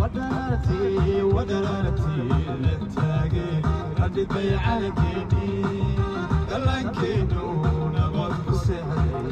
ودرتي للتاقي ردي على كيني دلنكينو نبض بسهلي